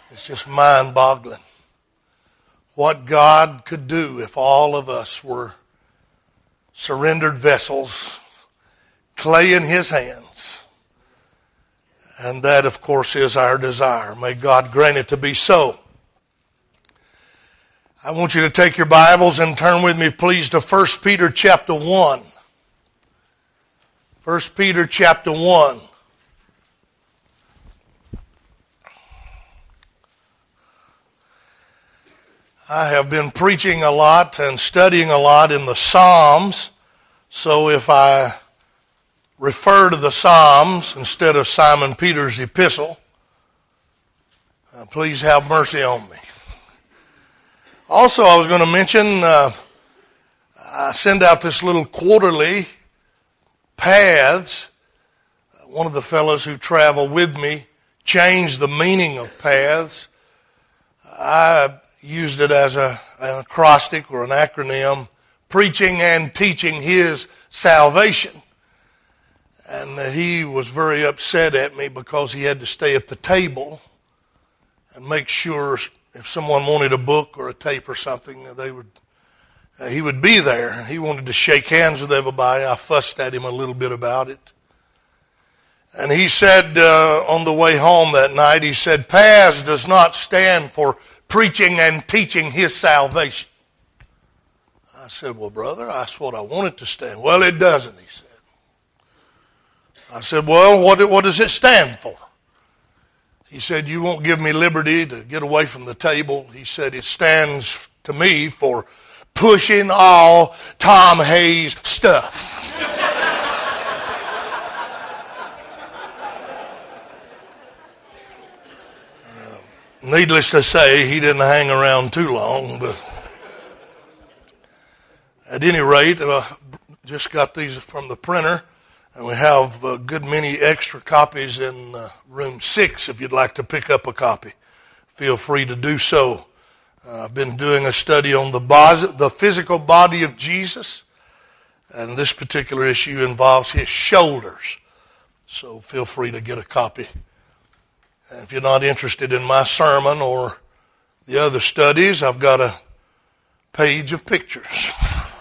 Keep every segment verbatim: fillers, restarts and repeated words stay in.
It's just mind-boggling what God could do if all of us were surrendered vessels, clay in His hands. And that, of course, is our desire. May God grant it to be so. I want you to take your Bibles and turn with me, please, to First Peter chapter one. First Peter chapter one. I have been preaching a lot and studying a lot in the Psalms, so if I refer to the Psalms instead of Simon Peter's epistle, uh, please have mercy on me. Also, I was going to mention, uh, I send out this little quarterly, Paths. One of the fellows who travel with me changed the meaning of paths. I used it as a, an acrostic or an acronym, preaching and teaching His salvation. And he was very upset at me because he had to stay at the table and make sure if someone wanted a book or a tape or something, they would uh, he would be there. He wanted to shake hands with everybody. I fussed at him a little bit about it. And he said uh, on the way home that night, he said, Paths does not stand for preaching and teaching His salvation. I said, well, brother, that's what I want it to stand. Well, it doesn't, he said. I said, well, what, what does it stand for? He said, you won't give me liberty to get away from the table. He said, it stands to me for pushing all Tom Hayes stuff. Needless to say, he didn't hang around too long, but at any rate, I just got these from the printer, and we have a good many extra copies in uh, room six if you'd like to pick up a copy. Feel free to do so. Uh, I've been doing a study on the, body, the physical body of Jesus, and this particular issue involves His shoulders, so feel free to get a copy. If you're not interested in my sermon or the other studies, I've got a page of pictures.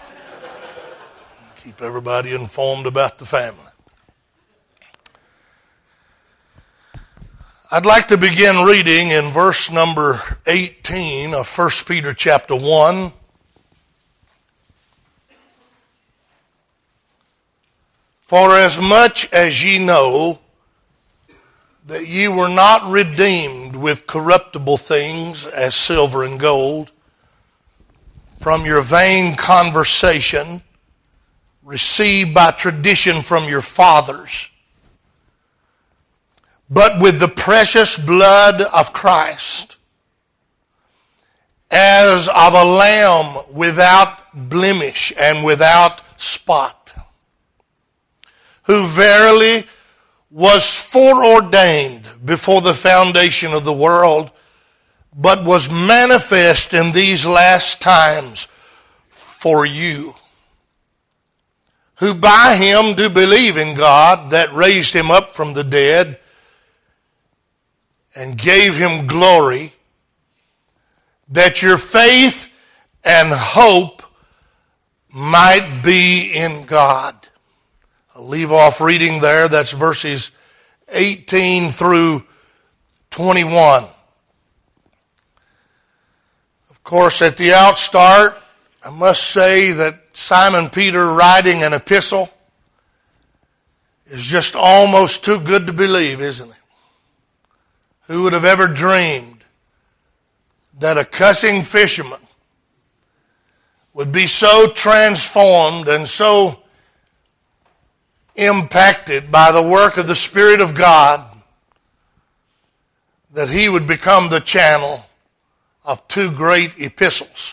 Keep everybody informed about the family. I'd like to begin reading in verse number eighteen of First Peter chapter one. For as much as ye know that ye were not redeemed with corruptible things as silver and gold from your vain conversation received by tradition from your fathers, but with the precious blood of Christ, as of a lamb without blemish and without spot, who verily was foreordained before the foundation of the world, but was manifest in these last times for you, who by Him do believe in God that raised Him up from the dead and gave Him glory, that your faith and hope might be in God. I'll leave off reading there. That's verses eighteen through twenty-one. Of course, at the outstart, I must say that Simon Peter writing an epistle is just almost too good to believe, isn't it? Who would have ever dreamed that a cussing fisherman would be so transformed and so impacted by the work of the Spirit of God that he would become the channel of two great epistles.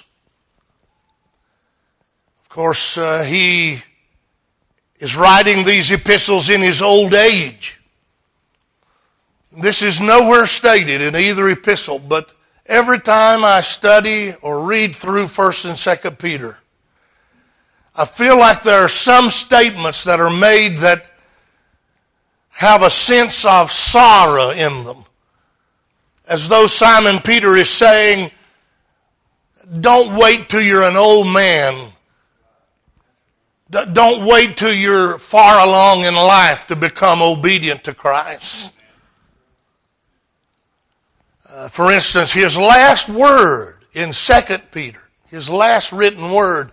Of course, uh, he is writing these epistles in his old age. This is nowhere stated in either epistle, but every time I study or read through First and Second Peter, I feel like there are some statements that are made that have a sense of sorrow in them As though Simon Peter is saying, don't wait till you're an old man. Don't wait till you're far along in life to become obedient to Christ. Uh, for instance, his last word in Second Peter, his last written word,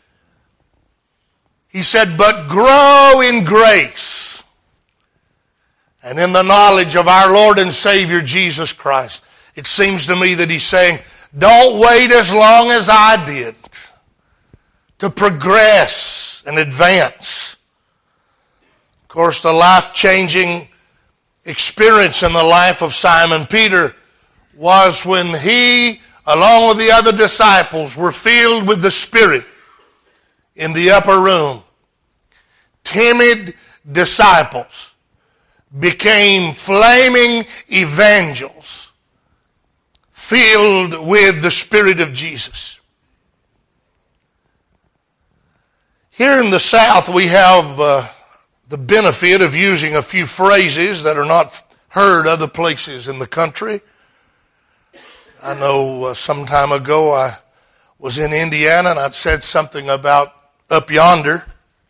he said, but grow in grace and in the knowledge of our Lord and Savior Jesus Christ. It seems to me that he's saying, don't wait as long as I did to progress and advance. Of course, the life-changing experience in the life of Simon Peter was when he, along with the other disciples, were filled with the Spirit in the upper room. Timid disciples became flaming evangels filled with the Spirit of Jesus. Here in the South, we have uh, the benefit of using a few phrases that are not heard other places in the country. I know uh, some time ago I was in Indiana and I'd said something about up yonder.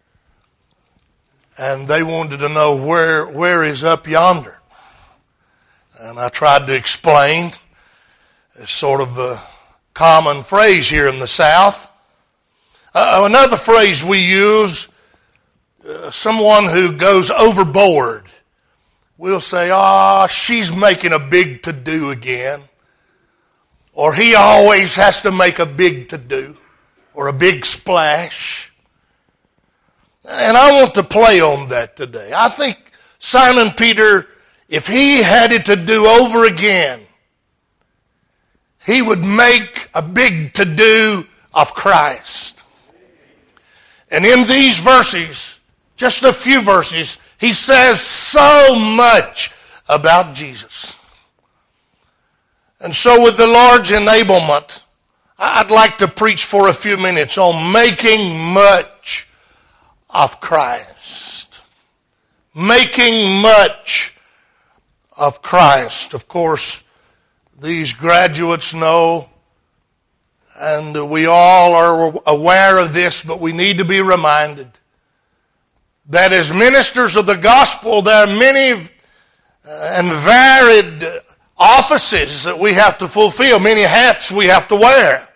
And they wanted to know where where is up yonder. And I tried to explain. It's sort of a common phrase here in the South. Uh, another phrase we use, uh, someone who goes overboard. We'll say, ah, oh, she's making a big to-do again. Or he always has to make a big to-do or a big splash. And I want to play on that today. I think Simon Peter, if he had it to do over again, he would make a big to-do of Christ. And in these verses, just a few verses, he says so much about Jesus. And so with the Lord's enablement, I'd like to preach for a few minutes on making much of Christ. Making much of Christ. Of course, these graduates know, and we all are aware of this, but we need to be reminded that as ministers of the gospel, there are many and varied offices that we have to fulfill, many hats we have to wear.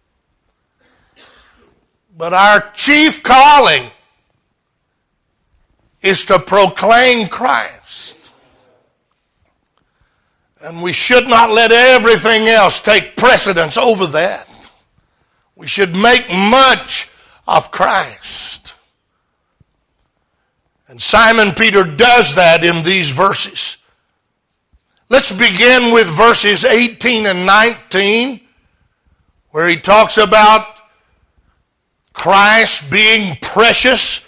But our chief calling is to proclaim Christ. And we should not let everything else take precedence over that. We should make much of Christ. And Simon Peter does that in these verses. Let's begin with verses eighteen and nineteen, where he talks about Christ being precious.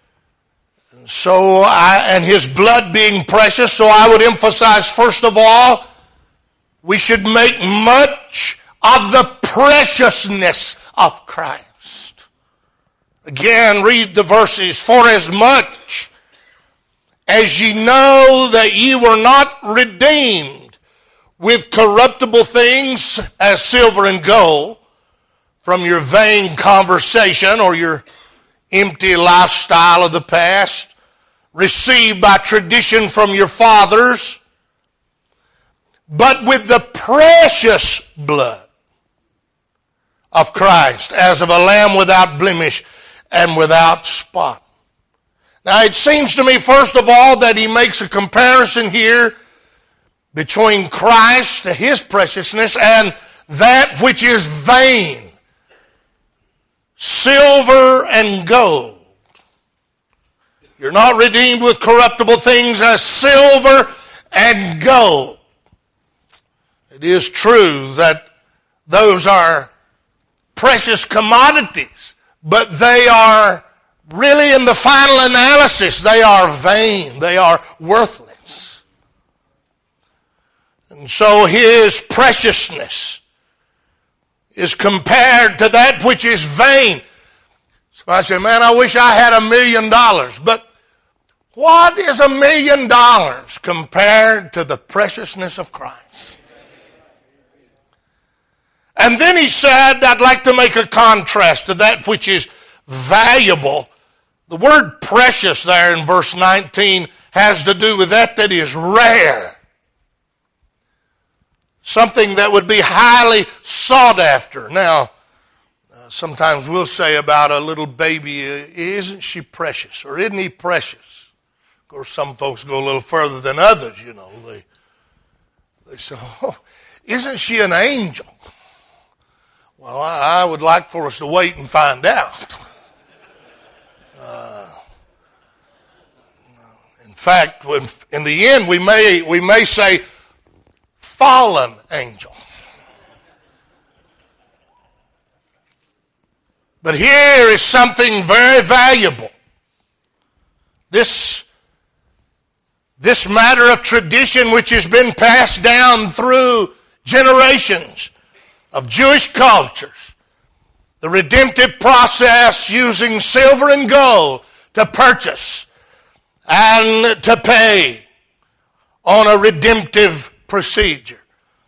So I, and his blood being precious, so I would emphasize first of all, we should make much of the preciousness of Christ. Again, read the verses. For as much as ye know that ye were not redeemed with corruptible things as silver and gold from your vain conversation or your empty lifestyle of the past, received by tradition from your fathers, but with the precious blood of Christ, as of a lamb without blemish and without spot. Now it seems to me, first of all, that he makes a comparison here between Christ, his preciousness, and that which is vain, silver and gold. You're not redeemed with corruptible things as silver and gold. It is true that those are precious commodities, but they are really, in the final analysis, they are vain. They are worthless. And so his preciousness is compared to that which is vain. So I say, man, I wish I had a million dollars. But what is a million dollars compared to the preciousness of Christ? And then he said, I'd like to make a contrast to that which is valuable. The word precious there in verse nineteen has to do with that that is rare. Something that would be highly sought after. Now, uh, sometimes we'll say about a little baby, isn't she precious? Or isn't he precious? Of course, some folks go a little further than others, you know. They, they say, oh, isn't she an angel? Well, I, I would like for us to wait and find out. Uh, in fact, when, in the end, we may we may say fallen angel. But here is something very valuable. This, this matter of tradition which has been passed down through generations of Jewish cultures, the redemptive process using silver and gold to purchase and to pay on a redemptive procedure.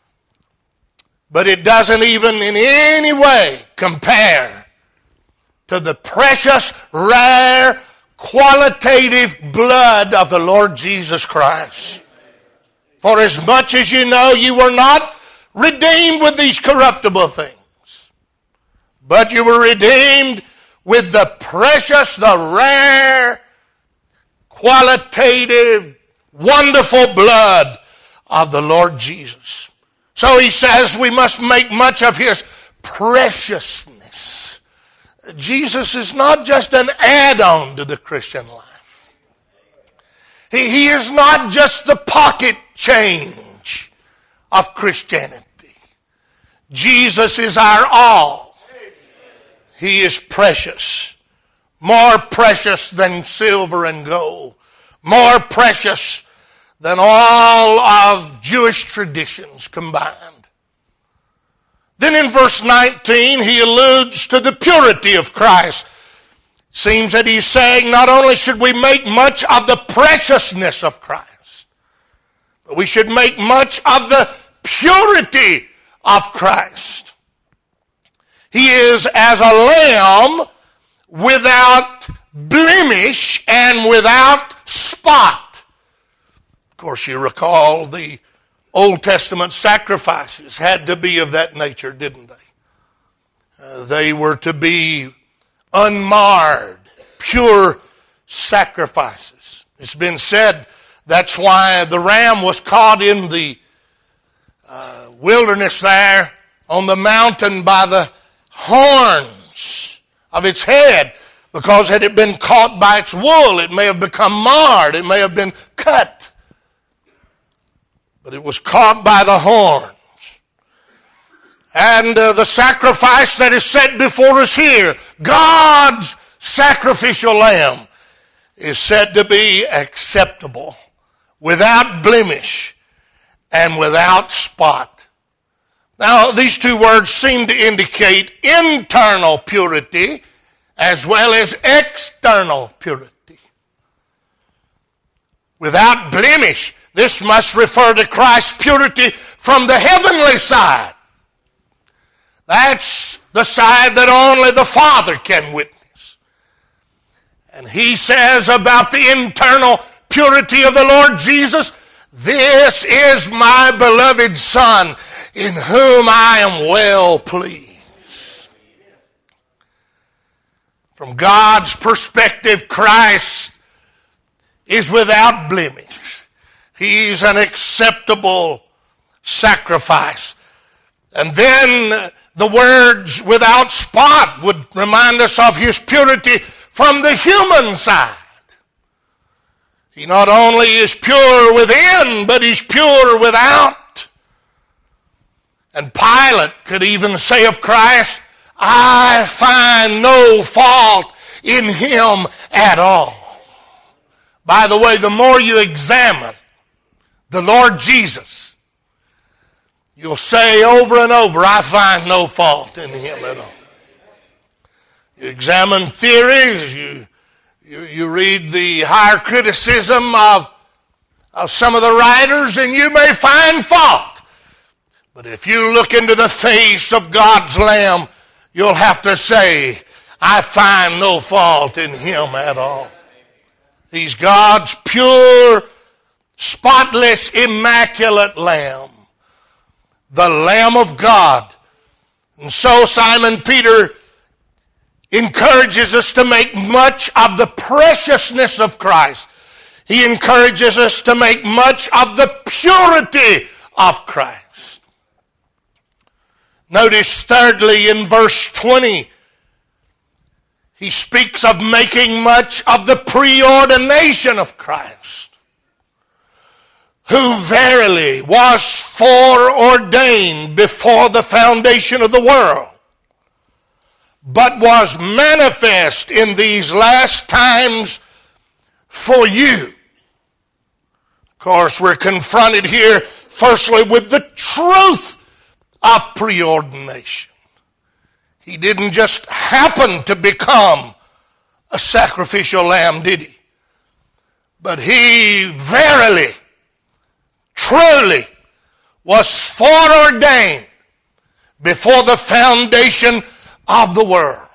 But it doesn't even in any way compare to the precious, rare, qualitative blood of the Lord Jesus Christ. For as much as you know, you were not redeemed with these corruptible things, but you were redeemed with the precious, the rare, qualitative, wonderful blood of the Lord Jesus. So he says we must make much of his preciousness. Jesus is not just an add-on to the Christian life. He, he is not just the pocket change of Christianity. Jesus is our all. He is precious. More precious than silver and gold. More precious than all of Jewish traditions combined. Then in verse nineteen, he alludes to the purity of Christ. It seems that he's saying not only should we make much of the preciousness of Christ, but we should make much of the purity of Christ. He is as a lamb without blemish and without spot. Of course, you recall the Old Testament sacrifices had to be of that nature, didn't they? Uh, they were to be unmarred, pure sacrifices. It's been said that's why the ram was caught in the uh, wilderness there on the mountain by the horns of its head, because had it been caught by its wool, it may have become marred, it may have been cut. But it was caught by the horns. And uh, the sacrifice that is set before us here, God's sacrificial lamb, is said to be acceptable, without blemish, and without spot. Now, these two words seem to indicate internal purity as well as external purity. Without blemish. This must refer to Christ's purity from the heavenly side. That's the side that only the Father can witness. And he says about the internal purity of the Lord Jesus, "This is my beloved Son, in whom I am well pleased." From God's perspective, Christ is without blemish. He's an acceptable sacrifice. And then the words "without spot" would remind us of his purity from the human side. He not only is pure within, but he's pure without. And Pilate could even say of Christ, "I find no fault in him at all." By the way, the more you examine the Lord Jesus, you'll say over and over, "I find no fault in him at all." You examine theories, you, you, you read the higher criticism of, of some of the writers, and you may find fault. But if you look into the face of God's Lamb, you'll have to say, I find no fault in him at all. He's God's pure, spotless, immaculate Lamb. The Lamb of God. And so Simon Peter encourages us to make much of the preciousness of Christ. He encourages us to make much of the purity of Christ. Notice thirdly in verse twenty, he speaks of making much of the preordination of Christ, who verily was foreordained before the foundation of the world, but was manifest in these last times for you. Of course, we're confronted here firstly with the truth of preordination. He didn't just happen to become a sacrificial lamb, did he? But he verily, truly was foreordained before the foundation of the world.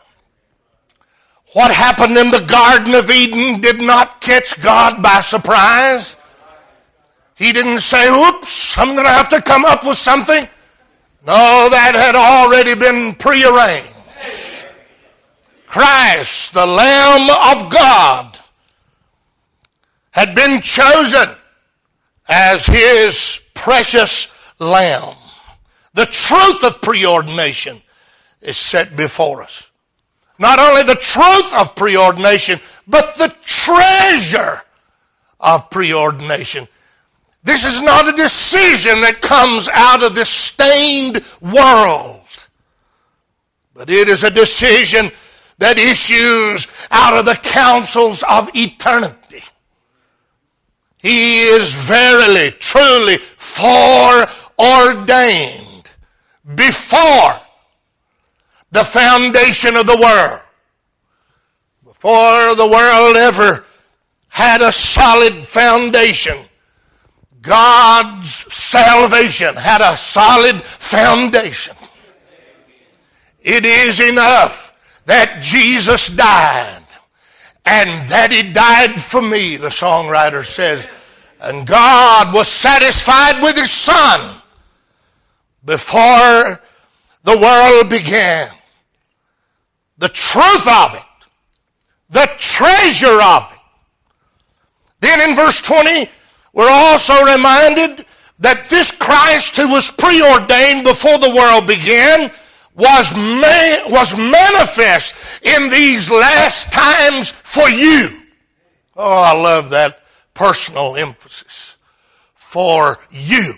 What happened in the Garden of Eden did not catch God by surprise. He didn't say, oops, I'm going to have to come up with something. No, that had already been prearranged. Christ, the Lamb of God, had been chosen as his precious Lamb. The truth of preordination is set before us. Not only the truth of preordination, but the treasure of preordination. This is not a decision that comes out of this stained world, but it is a decision that issues out of the counsels of eternity. He is verily, truly foreordained before the foundation of the world. Before the world ever had a solid foundation, God's salvation had a solid foundation. It is enough that Jesus died, and that he died for me, the songwriter says. And God was satisfied with his Son before the world began. The truth of it, the treasure of it. Then in verse twenty, we're also reminded that this Christ who was preordained before the world began was, ma- was manifest in these last times for you. Oh, I love that personal emphasis. For you.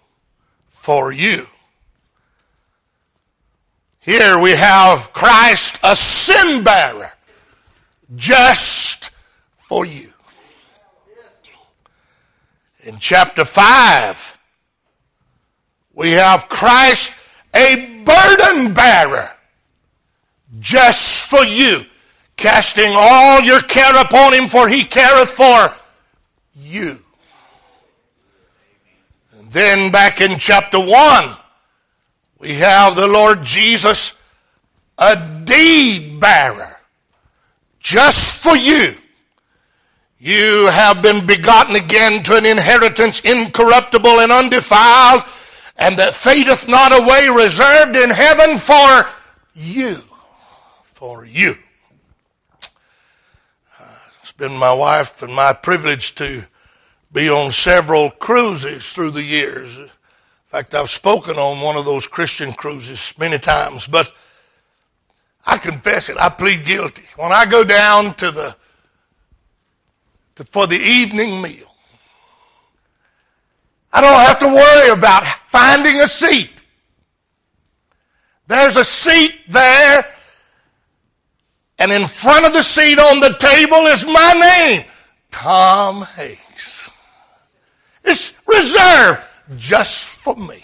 For you. Here we have Christ, a sin bearer, just for you. In chapter five, we have Christ, a burden bearer, just for you, casting all your care upon him, for he careth for you. And then back in chapter one, we have the Lord Jesus, a deed bearer, just for you. You have been begotten again to an inheritance incorruptible and undefiled, and that fadeth not away, reserved in heaven for you. For you. It's been my wife and my privilege to be on several cruises through the years. In fact, I've spoken on one of those Christian cruises many times, but I confess it, I plead guilty. When I go down to the for the evening meal, I don't have to worry about finding a seat. There's a seat there, and in front of the seat on the table is my name, Tom Hayes. It's reserved just for me.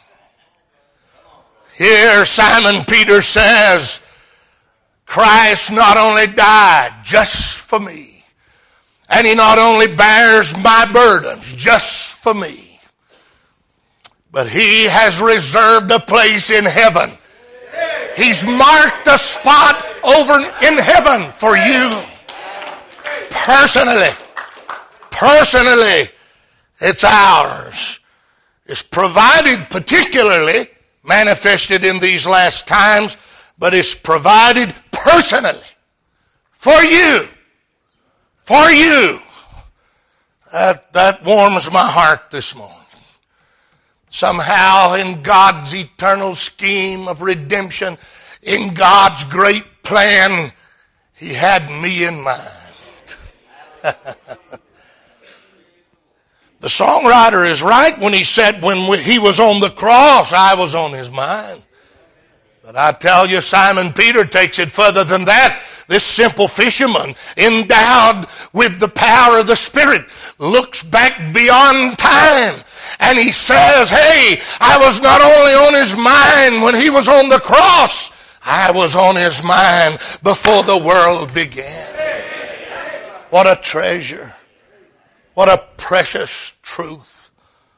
Here Simon Peter says, Christ not only died just for me, and he not only bears my burdens just for me, but He has reserved a place in heaven. He's marked a spot over in heaven for you. Personally. Personally, it's ours. It's provided particularly, manifested in these last times, but it's provided personally for you. For you. That, that warms my heart this morning. Somehow in God's eternal scheme of redemption, in God's great plan, He had me in mind. The songwriter is right when he said when He was on the cross, I was on His mind. But I tell you, Simon Peter takes it further than that. This simple fisherman, endowed with the power of the Spirit, looks back beyond time. And he says, hey, I was not only on His mind when He was on the cross, I was on His mind before the world began. What a treasure. What a precious truth.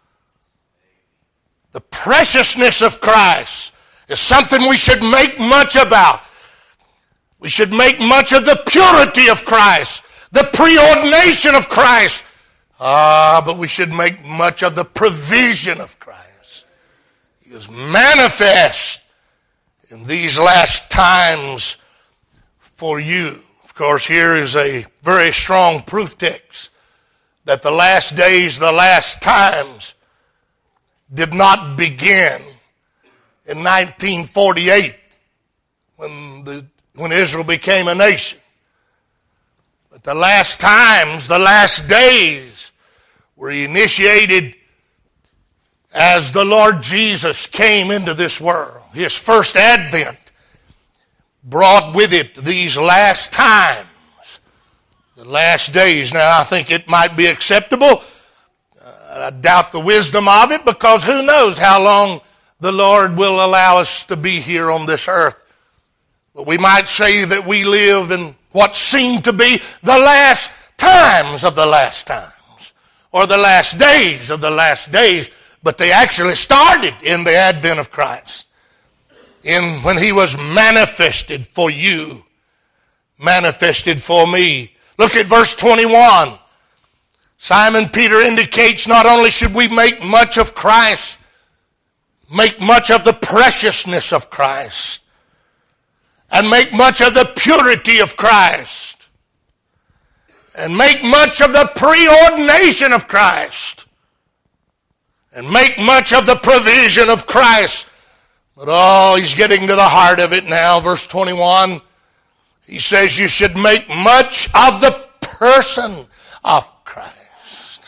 The preciousness of Christ is something we should make much about. We should make much of the purity of Christ, the preordination of Christ. Ah, but we should make much of the provision of Christ. He was manifest in these last times for you. Of course, here is a very strong proof text that the last days, the last times did not begin in nineteen forty-eight when the when Israel became a nation. But the last times, the last days were initiated as the Lord Jesus came into this world. His first advent brought with it these last times, the last days. Now, I think it might be acceptable. Uh, I doubt the wisdom of it, because who knows how long the Lord will allow us to be here on this earth. But we might say that we live in what seem to be the last times of the last times, or the last days of the last days, but they actually started in the advent of Christ, in when He was manifested for you, manifested for me. Look at verse twenty-one. Simon Peter indicates not only should we make much of Christ, make much of the preciousness of Christ, and make much of the purity of Christ, and make much of the preordination of Christ, and make much of the provision of Christ. But oh, he's getting to the heart of it now. Verse twenty-one, he says you should make much of the person of Christ,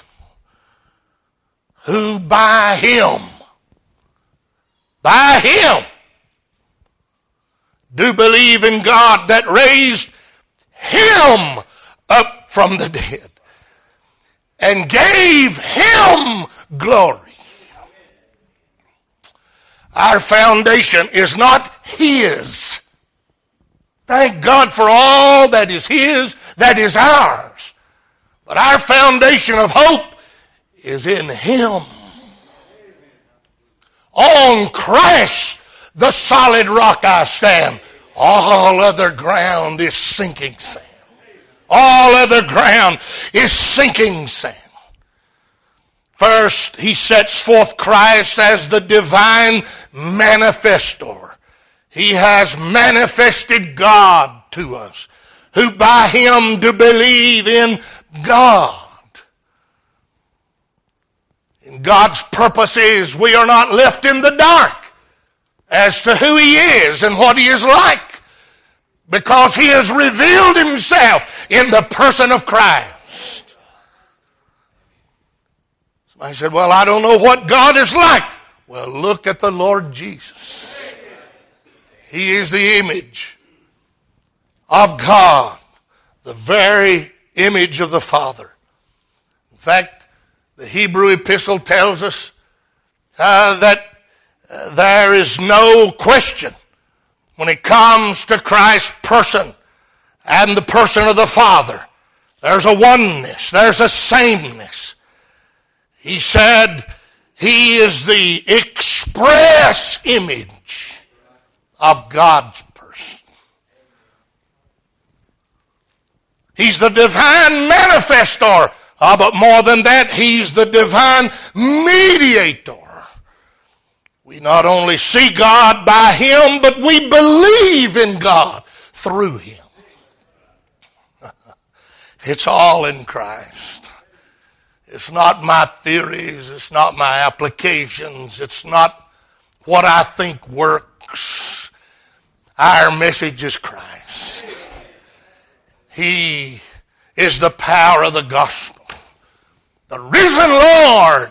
who by Him, by Him, do believe in God that raised Him up from the dead and gave Him glory. Our foundation is not His. Thank God for all that is His, that is ours. But our foundation of hope is in Him. On Christ, the solid rock I stand. All other ground is sinking sand. All other ground is sinking sand. First, he sets forth Christ as the divine manifestor. He has manifested God to us, who by Him do believe in God. In God's purposes, we are not left in the dark as to who He is and what He is like, because He has revealed Himself in the person of Christ. Somebody said, well, I don't know what God is like. Well, look at the Lord Jesus. He is the image of God, the very image of the Father. In fact, the Hebrew epistle tells us uh, that uh, there is no question when it comes to Christ's person and the person of the Father. There's a oneness. There's a sameness. He said He is the express image of God's person. He's the divine manifestor. Uh, but more than that, he's the divine mediator. We not only see God by him, but we believe in God through him. It's all in Christ. It's not my theories. It's not my applications. It's not what I think works. Our message is Christ. He is the power of the gospel. The risen Lord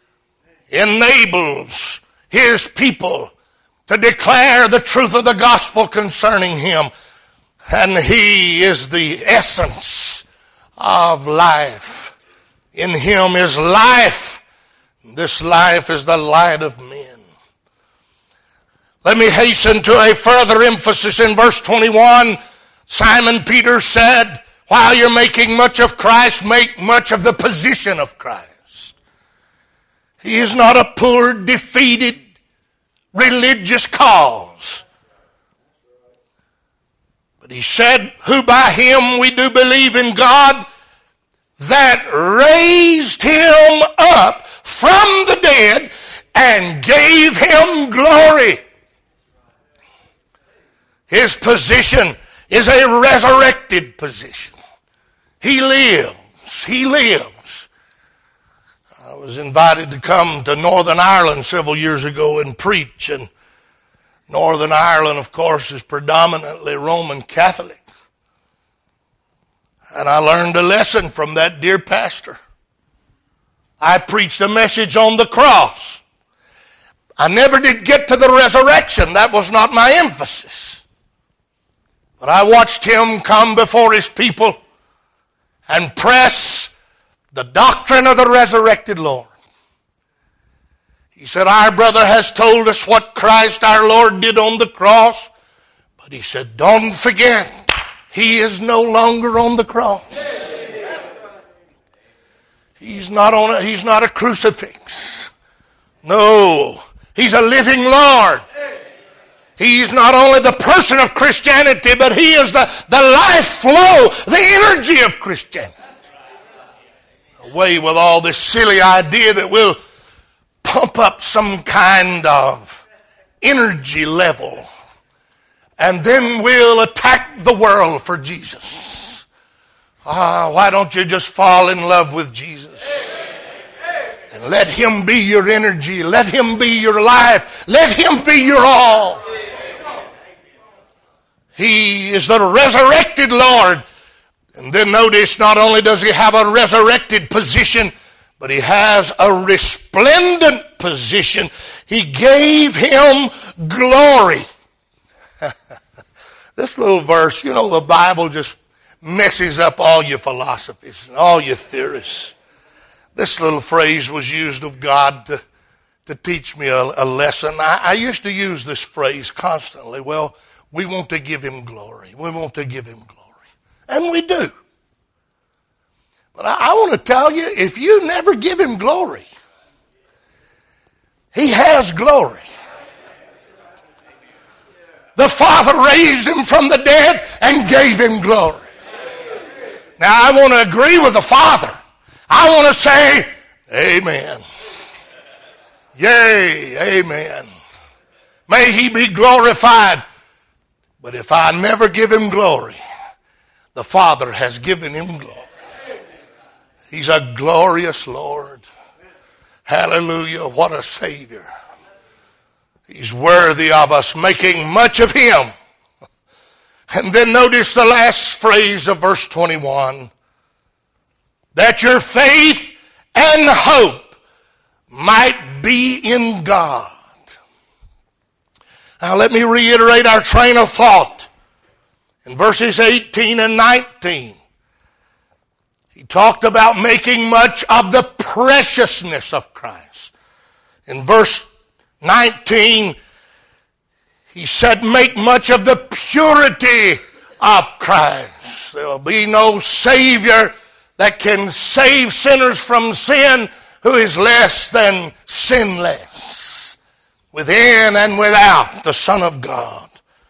enables his people to declare the truth of the gospel concerning him. And he is the essence of life. In him is life. This life is the light of men. Let me hasten to a further emphasis in verse twenty-one. Simon Peter said, while you're making much of Christ, make much of the position of Christ. He is not a poor, defeated, religious cause. But he said, who by him we do believe in God, that raised him up from the dead and gave him glory. His position is a resurrected position. He lives. He lives. I was invited to come to Northern Ireland several years ago and preach, and Northern Ireland, of course, is predominantly Roman Catholic. And I learned a lesson from that dear pastor. I preached a message on the cross. I never did get to the resurrection. That was not my emphasis. But I watched him come before his people and press the doctrine of the resurrected Lord. He said, our brother has told us what Christ our Lord did on the cross. But he said, don't forget, he is no longer on the cross. He's not on a, he's not a crucifix. No, he's a living Lord. He's not only the person of Christianity, but he is the, the life flow, the energy of Christianity. Away with all this silly idea that we'll pump up some kind of energy level and then we'll attack the world for Jesus. Ah, why don't you just fall in love with Jesus? And let him be your energy. Let him be your life. Let him be your all. He is the resurrected Lord. And then notice, not only does he have a resurrected position, but he has a resplendent position. He gave him glory. This little verse, you know, the Bible just messes up all your philosophies and all your theories. This little phrase was used of God to, to teach me a, a lesson. I, I used to use this phrase constantly. Well, we want to give him glory. We want to give him glory. And we do. But I, I want to tell you, if you never give him glory, he has glory. The Father raised him from the dead and gave him glory. Now I want to agree with the Father. I want to say, amen. Yea, amen. May he be glorified. But if I never give him glory, the Father has given him glory. He's a glorious Lord. Hallelujah, what a Savior. He's worthy of us making much of him. And then notice the last phrase of verse twenty-one. That your faith and hope might be in God. Now let me reiterate our train of thought. In verses eighteen and nineteen, he talked about making much of the preciousness of Christ. In verse nineteen, he said, make much of the purity of Christ. There will be no Savior that can save sinners from sin who is less than sinless, within and without, the Son of God.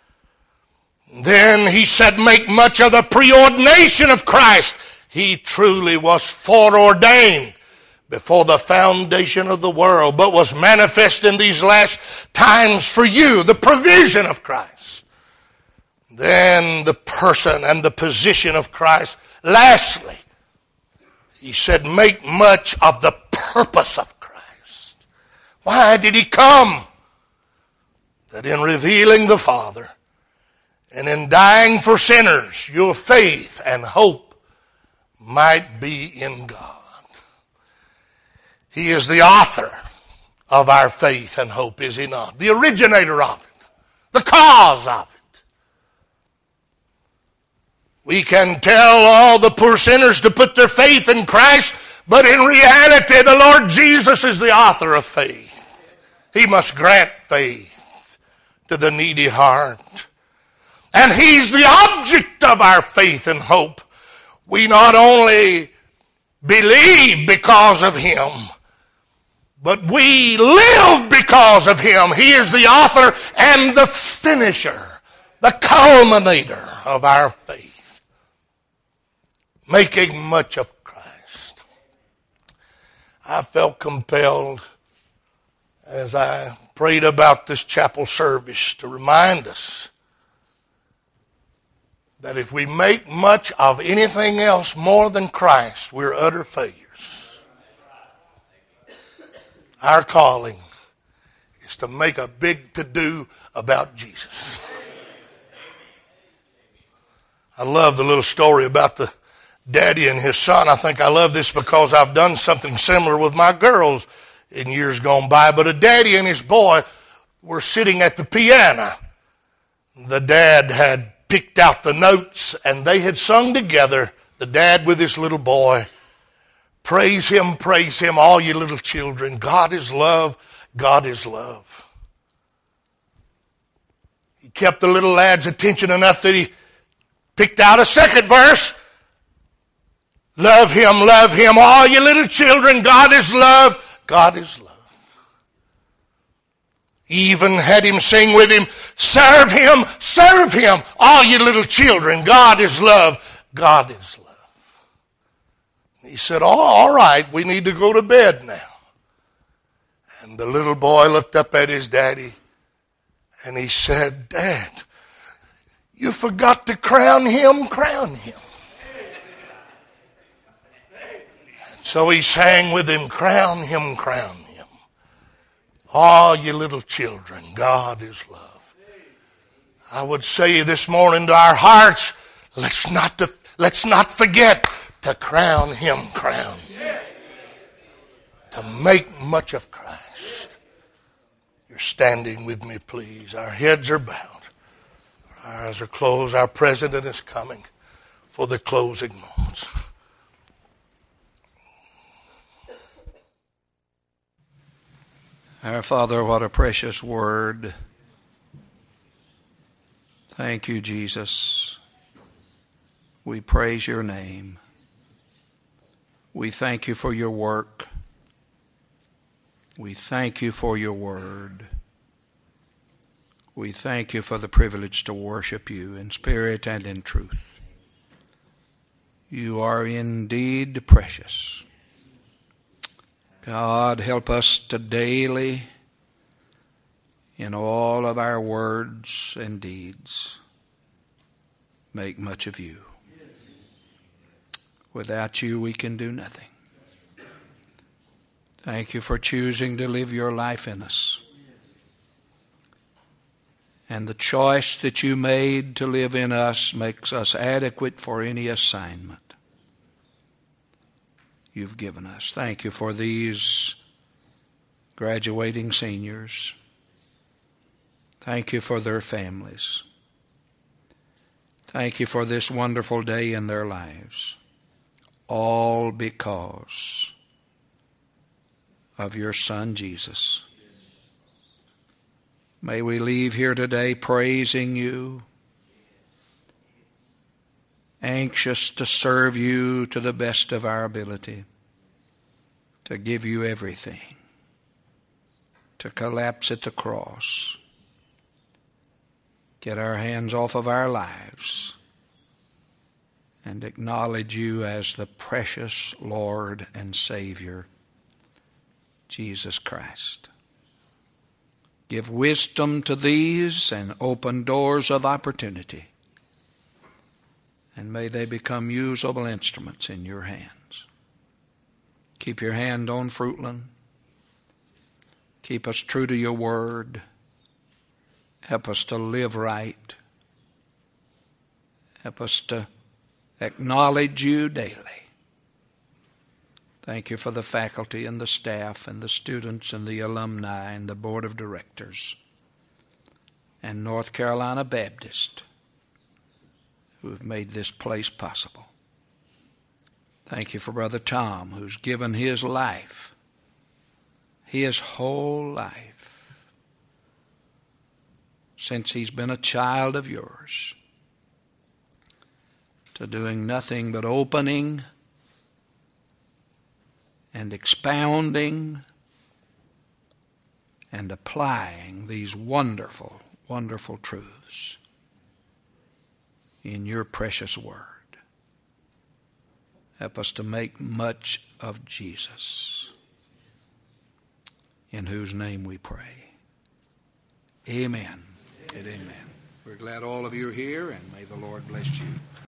Then he said, make much of the preordination of Christ. He truly was foreordained before the foundation of the world, but was manifest in these last times for you, the provision of Christ. Then the person and the position of Christ. Lastly, he said, make much of the purpose of Christ. Why did he come? That in revealing the Father and in dying for sinners, your faith and hope might be in God. He is the author of our faith and hope, is he not? The originator of it, the cause of it. We can tell all the poor sinners to put their faith in Christ, but in reality, the Lord Jesus is the author of faith. He must grant faith to the needy heart. And he's the object of our faith and hope. We not only believe because of him, but we live because of him. He is the author and the finisher, the culminator of our faith. Making much of Christ. I felt compelled as I prayed about this chapel service to remind us that if we make much of anything else more than Christ, we're utter failures. Our calling is to make a big to-do about Jesus. I love the little story about the daddy and his son. I think I love this because I've done something similar with my girls in years gone by. But a daddy and his boy were sitting at the piano. The dad had picked out the notes and they had sung together, the dad with his little boy. Praise him, praise him, all you little children. God is love, God is love. He kept the little lad's attention enough that he picked out a second verse. Love him, love him, all you little children. God is love, God is love. He even had him sing with him, serve him, serve him, all you little children. God is love, God is love. He said, oh, all right, we need to go to bed now. And the little boy looked up at his daddy and he said, Dad, you forgot to crown him, crown him. And so he sang with him, crown him, crown him. All you little children, God is love. I would say this morning to our hearts, let's not, let's not forget to crown him, crown. To make much of Christ. You're standing with me, please. Our heads are bowed. Our eyes are closed. Our president is coming for the closing moments. Our Father, what a precious word. Thank you, Jesus. We praise your name. We thank you for your work. We thank you for your word. We thank you for the privilege to worship you in spirit and in truth. You are indeed precious. God, help us to daily, in all of our words and deeds, make much of you. Without you, we can do nothing. Thank you for choosing to live your life in us. And the choice that you made to live in us makes us adequate for any assignment you've given us. Thank you for these graduating seniors. Thank you for their families. Thank you for this wonderful day in their lives. All because of your Son, Jesus. May we leave here today praising you, anxious to serve you to the best of our ability. to give you everything, to collapse at the cross, get our hands off of our lives, and acknowledge you as the precious Lord and Savior, Jesus Christ. Give wisdom to these and open doors of opportunity, and may they become usable instruments in your hands. Keep your hand on Fruitland. Keep us true to your word. Help us to live right. Help us to acknowledge you daily. Thank you for the faculty and the staff and the students and the alumni and the board of directors and North Carolina Baptist who have made this place possible. Thank you for Brother Tom, who's given his life, his whole life, since he's been a child of yours, to doing nothing but opening and expounding and applying these wonderful, wonderful truths in your precious word. Help us to make much of Jesus, in whose name we pray. Amen and amen. We're glad all of you are here, and may the Lord bless you.